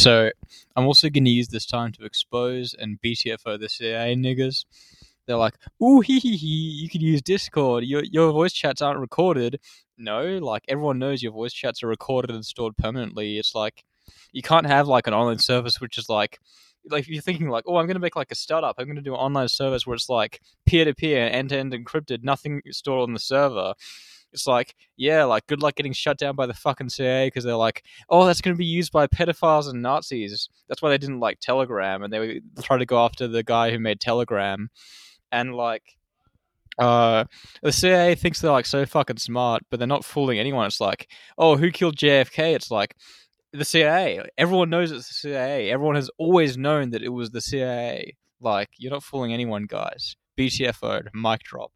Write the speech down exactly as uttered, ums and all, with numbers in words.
So I'm also going to use this time to expose and B T F O the C I A niggas. They're like, ooh, hee hee hee, you can use Discord. Your your voice chats aren't recorded. No, like, everyone knows your voice chats are recorded and stored permanently. It's like, you can't have, like, an online service which is, like, like, if you're thinking, like, oh, I'm going to make, like, a startup. I'm going to do an online service where it's, like, peer-to-peer, end-to-end encrypted, nothing stored on the server. It's like, yeah, like, good luck getting shut down by the fucking C I A because they're like, oh, that's going to be used by pedophiles and Nazis. That's why they didn't like Telegram, and they tried to go after the guy who made Telegram. And, like, uh, the C I A thinks they're, like, so fucking smart, but they're not fooling anyone. It's like, oh, who killed J F K? It's like, the C I A. Everyone knows it's the C I A. Everyone has always known that it was the C I A. Like, you're not fooling anyone, guys. B T F O'd. Mic drop.